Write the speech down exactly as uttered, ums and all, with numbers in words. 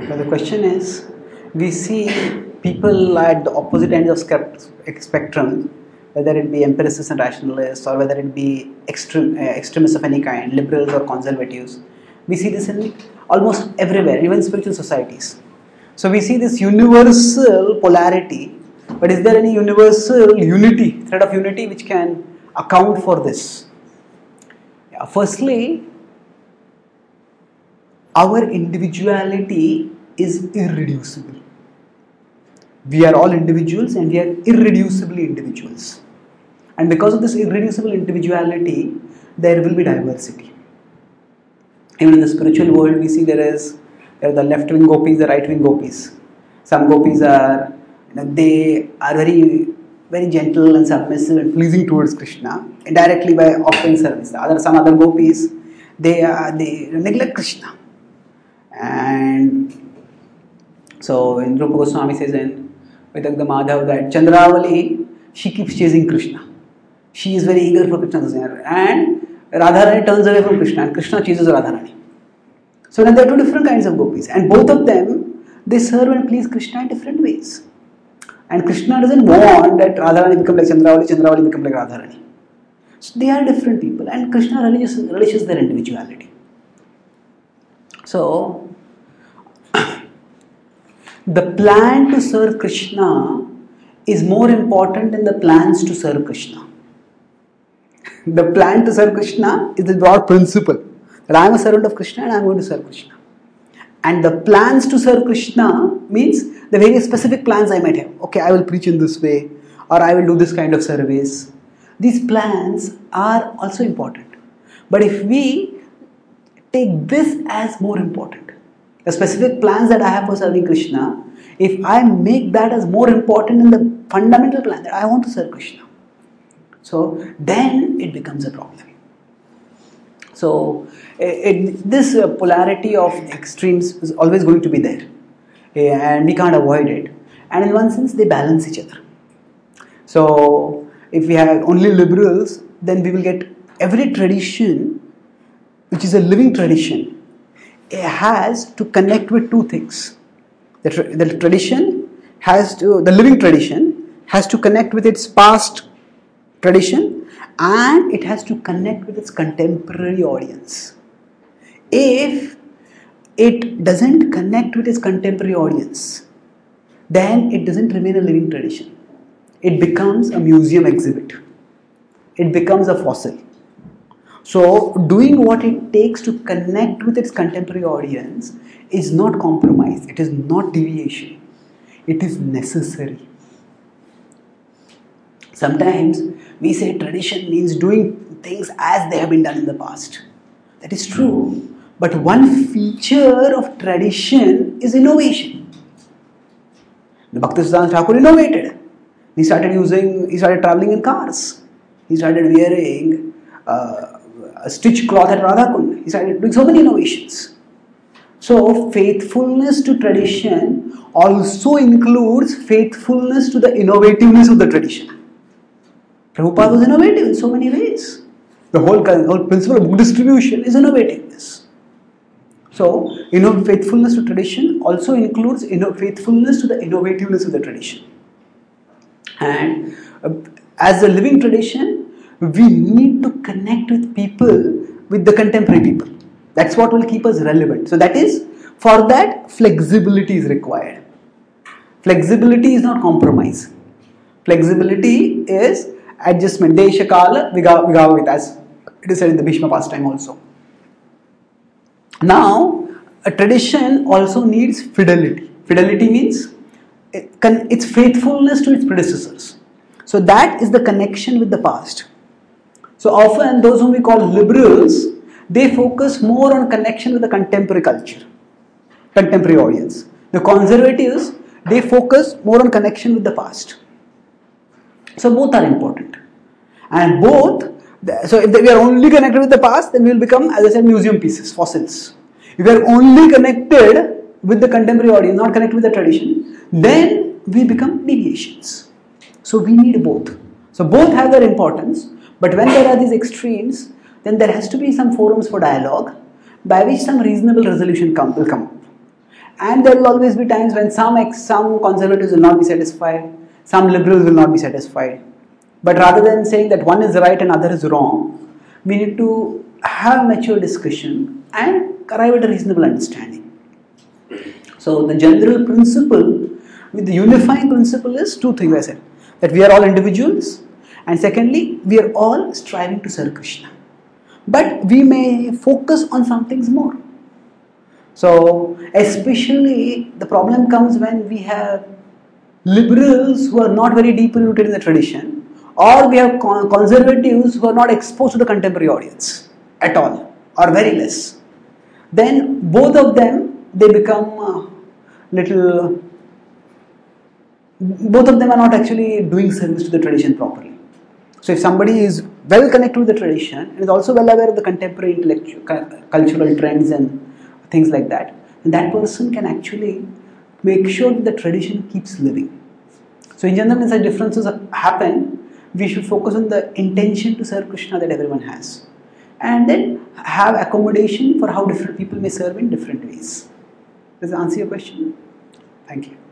But the question is, we see people at the opposite ends of spectrum, whether it be empiricists and rationalists, or whether it be extreme, uh, extremists of any kind, liberals or conservatives. We see this in almost everywhere, even spiritual societies. So we see this universal polarity, but is there any universal unity, thread of unity which can account for this? Yeah, firstly, our individuality is irreducible. We are all individuals and we are irreducibly individuals. And because of this irreducible individuality, there will be diversity. Even in the spiritual world, we see there is there are the left-wing gopis, the right-wing gopis. Some gopis are, you know, they are very, very gentle and submissive and pleasing towards Krishna, indirectly by offering service. The other, some other gopis, they are, they neglect Krishna. And so, in Rupa Goswami says in Vidagdha Madhav that Chandravali, she keeps chasing Krishna. She is very eager for Krishna's desire. And Radharani turns away from Krishna and Krishna chases Radharani. So, now there are two different kinds of gopis. And both of them, they serve and please Krishna in different ways. And Krishna doesn't want that Radharani become like Chandravali, Chandravali become like Radharani. So, they are different people. And Krishna relishes, relishes their individuality. So, the plan to serve Krishna is more important than the plans to serve Krishna. The plan to serve Krishna is the broad principle that I am a servant of Krishna and I am going to serve Krishna. And the plans to serve Krishna means the very specific plans I might have. Okay, I will preach in this way, or I will do this kind of service. These plans are also important. But if we take this as more important, the specific plans that I have for serving Krishna, if I make that as more important than the fundamental plan that I want to serve Krishna, so then it becomes a problem. So it, it, this uh, polarity of extremes is always going to be there, and we can't avoid it. And in one sense, they balance each other. So if we have only liberals, then we will get every tradition, which is a living tradition, it has to connect with two things. The, tra the tradition has to, the living tradition has to connect with its past tradition, and it has to connect with its contemporary audience. If it doesn't connect with its contemporary audience, then it doesn't remain a living tradition. It becomes a museum exhibit. It becomes a fossil. So, doing what it takes to connect with its contemporary audience is not compromise, it is not deviation, it is necessary. Sometimes we say tradition means doing things as they have been done in the past. That is true, but one feature of tradition is innovation. The Bhaktisiddhanta Thakur innovated. He started using, he started traveling in cars. He started wearing uh, a stitch cloth at Radhakund. He started doing so many innovations. So, faithfulness to tradition also includes faithfulness to the innovativeness of the tradition. Prabhupada was innovative in so many ways. The whole, whole principle of book distribution is innovativeness. So, you know, faithfulness to tradition also includes you know, faithfulness to the innovativeness of the tradition. And uh, as a living tradition, we need to connect with people, with the contemporary people. That's what will keep us relevant. So that is, for that, flexibility is required. Flexibility is not compromise. Flexibility is adjustment. Desha kala vigavit, as it is said in the Bhishma pastime also. Now, a tradition also needs fidelity. Fidelity means its faithfulness to its predecessors. So that is the connection with the past. So often those whom we call liberals, they focus more on connection with the contemporary culture, contemporary audience. The conservatives, they focus more on connection with the past. So both are important. And both, so if we are only connected with the past, then we will become, as I said, museum pieces, fossils. If we are only connected with the contemporary audience, not connected with the tradition, then we become deviations. So we need both. So both have their importance, but when there are these extremes, then there has to be some forums for dialogue by which some reasonable resolution come, will come up. And there will always be times when some ex, some conservatives will not be satisfied, some liberals will not be satisfied. But rather than saying that one is right and other is wrong, we need to have mature discussion and arrive at a reasonable understanding. So the general principle with the unifying principle is two things I said. That we are all individuals, and secondly, we are all striving to serve Krishna. But we may focus on some things more. So especially the problem comes when we have liberals who are not very deeply rooted in the tradition, or we have conservatives who are not exposed to the contemporary audience at all, or very less. Then both of them, they become uh, little, both of them are not actually doing service to the tradition properly. So if somebody is well connected with the tradition and is also well aware of the contemporary intellectual, cultural trends and things like that, and that person can actually make sure that the tradition keeps living. So in general, when such differences happen, we should focus on the intention to serve Krishna that everyone has, and then have accommodation for how different people may serve in different ways. Does that answer your question? Thank you.